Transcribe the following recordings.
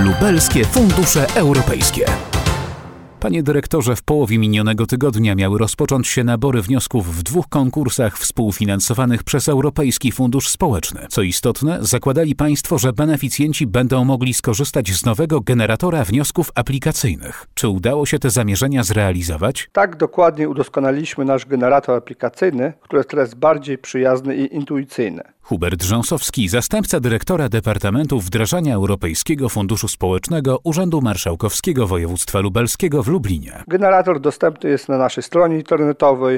Lubelskie Fundusze Europejskie. Panie dyrektorze, w połowie minionego tygodnia miały rozpocząć się nabory wniosków w 2 konkursach współfinansowanych przez Europejski Fundusz Społeczny. Co istotne, zakładali Państwo, że beneficjenci będą mogli skorzystać z nowego generatora wniosków aplikacyjnych. Czy udało się te zamierzenia zrealizować? Tak, dokładnie udoskonaliliśmy nasz generator aplikacyjny, który jest teraz bardziej przyjazny i intuicyjny. Hubert Rząsowski, zastępca dyrektora Departamentu Wdrażania Europejskiego Funduszu Społecznego Urzędu Marszałkowskiego Województwa Lubelskiego w Lublinie. Generator dostępny jest na naszej stronie internetowej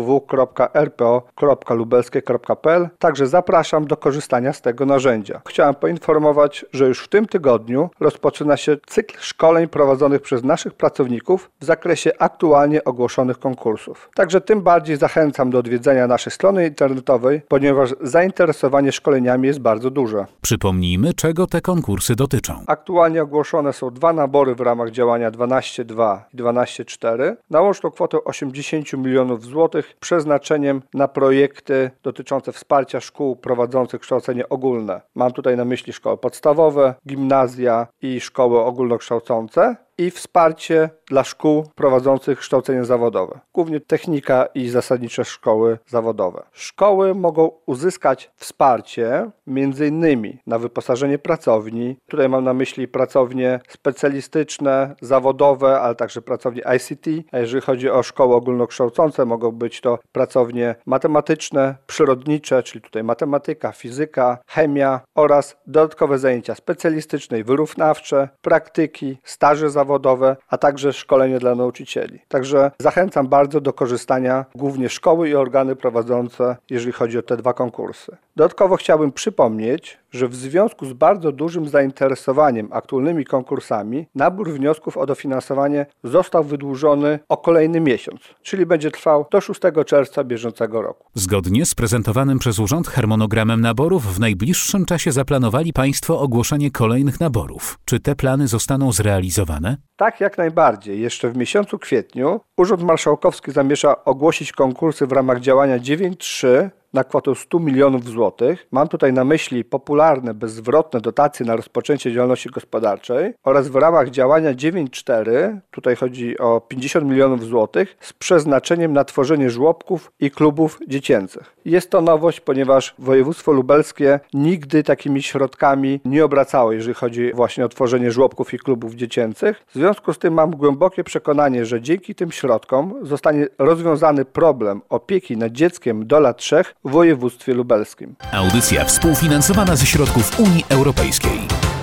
www.rpo.lubelskie.pl, także zapraszam do korzystania z tego narzędzia. Chciałem poinformować, że już w tym tygodniu rozpoczyna się cykl szkoleń prowadzonych przez naszych pracowników w zakresie aktualnie ogłoszonych konkursów. Także tym bardziej zachęcam do odwiedzenia naszej strony internetowej, ponieważ zainteresowanie szkoleniami jest bardzo duże. Przypomnijmy, czego te konkursy dotyczą. Aktualnie ogłoszone są 2 nabory w ramach działania 12.2 i 12.4 na łączną kwotę 80 milionów złotych przeznaczeniem na projekty dotyczące wsparcia szkół prowadzących kształcenie ogólne. Mam tutaj na myśli szkoły podstawowe, gimnazja i szkoły ogólnokształcące i wsparcie dla szkół prowadzących kształcenie zawodowe, głównie technika i zasadnicze szkoły zawodowe. Szkoły mogą uzyskać wsparcie m.in. na wyposażenie pracowni, tutaj mam na myśli pracownie specjalistyczne, zawodowe, ale także pracownie ICT, a jeżeli chodzi o szkoły ogólnokształcące, mogą być to pracownie matematyczne, przyrodnicze, czyli tutaj matematyka, fizyka, chemia oraz dodatkowe zajęcia specjalistyczne i wyrównawcze, praktyki, staże zawodowe, a także szkolenie dla nauczycieli. Także zachęcam bardzo do korzystania głównie szkoły i organy prowadzące, jeżeli chodzi o te 2 konkursy. Dodatkowo chciałbym przypomnieć, że w związku z bardzo dużym zainteresowaniem aktualnymi konkursami nabór wniosków o dofinansowanie został wydłużony o kolejny miesiąc, czyli będzie trwał do 6 czerwca bieżącego roku. Zgodnie z prezentowanym przez Urząd harmonogramem naborów w najbliższym czasie zaplanowali Państwo ogłoszenie kolejnych naborów. Czy te plany zostaną zrealizowane? Tak, jak najbardziej. Jeszcze w miesiącu kwietniu Urząd Marszałkowski zamierza ogłosić konkursy w ramach działania 9.3 na kwotę 100 milionów złotych. Mam tutaj na myśli popularne, bezzwrotne dotacje na rozpoczęcie działalności gospodarczej oraz w ramach działania 9.4, tutaj chodzi o 50 milionów złotych, z przeznaczeniem na tworzenie żłobków i klubów dziecięcych. Jest to nowość, ponieważ województwo lubelskie nigdy takimi środkami nie obracało, jeżeli chodzi właśnie o tworzenie żłobków i klubów dziecięcych. W związku z tym mam głębokie przekonanie, że dzięki tym środkom zostanie rozwiązany problem opieki nad dzieckiem do lat 3 w województwie lubelskim. Audycja współfinansowana ze środków Unii Europejskiej.